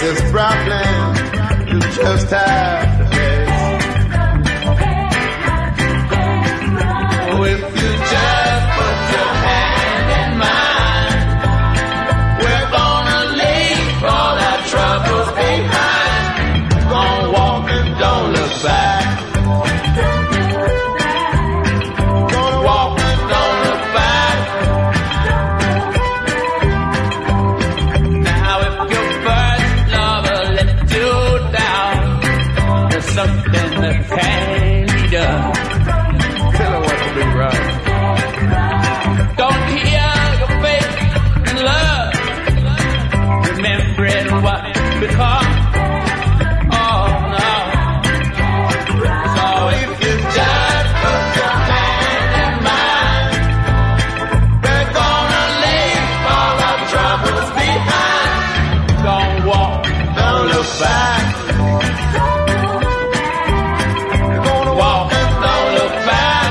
this problem you just have to face. Oh, if you just put your hand in mine, we're gonna leave all our troubles behind. Gonna walk and don't look back. Gonna walk and don't look back. Now if your first lover let you down, there's something that can be done. Tell her what to do, right? Don't hear your faith in love, remembering what become. Oh no. So if you just put your hand in mine, we're gonna leave all our troubles behind. Don't walk, don't look back. You're gonna walk and don't look back.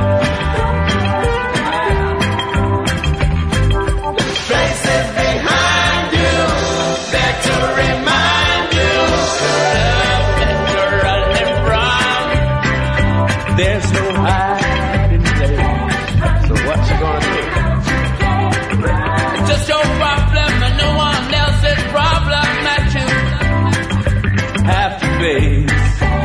Faces behind you, there to remind you the love that you're running from. There's no hiding place. So what you gonna do? It's just your problem and no one else's problem that you have to face.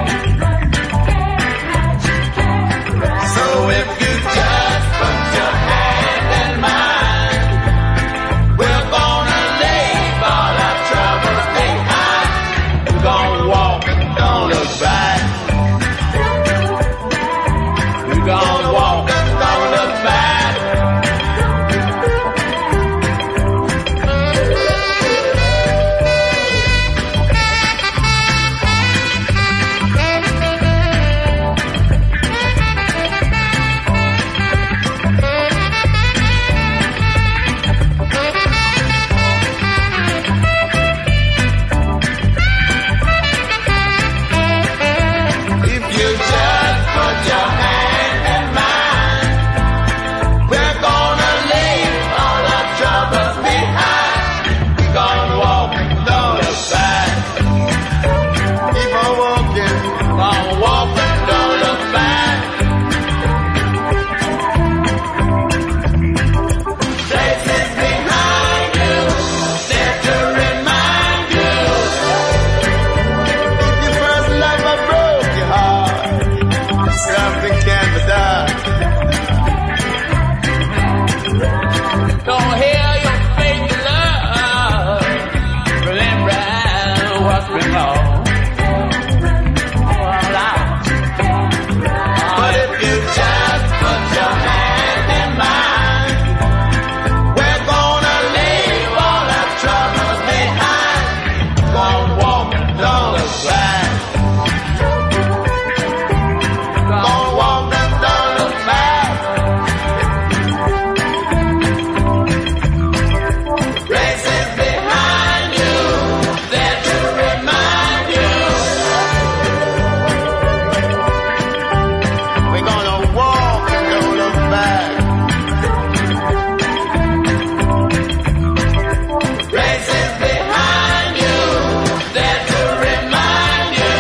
So if you just put your hand in mine, we're gonna leave all our troubles behind. We're gonna walk and don't look back. We're gonna walk and don't look back. If you just put your hand in mine, we're gonna leave all our troubles behind. We're gonna walk and don't look back. Keep on walking, gonna walk and don't look back. Places behind you, there to remind you. If your first lover broke your heart, something can be done. Don't hear your fake love, remember what's been lost. But if you just put your hand in mine, we're gonna leave all our troubles behind. Gonna walk and don't look back. Gonna walk and don't look back. Places behind you, there to remind you. We're gonna walk and don't look back. Places behind you, there to remind you.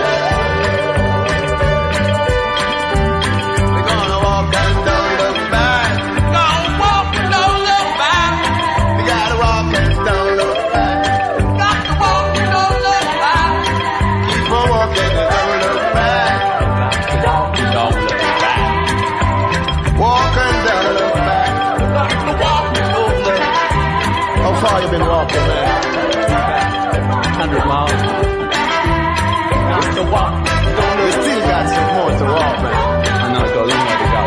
We're gonna walk and don't look back. Gonna walk and don't look back. We gotta walk and don't look back. Got to walk and don't look back. Keep on walking and don't look back. Walk and don't look back. Walk and don't look back. Got to walk and don't look back. How far you been walking, man? 100 miles. Just to walk. You still got some more to walk, man. I know, I got a long way to go.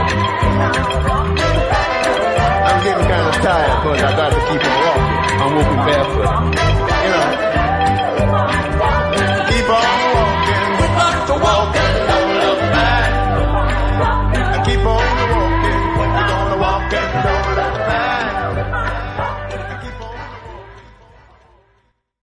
I'm getting kind of tired, but I got to keep on walking. I'm walking barefoot.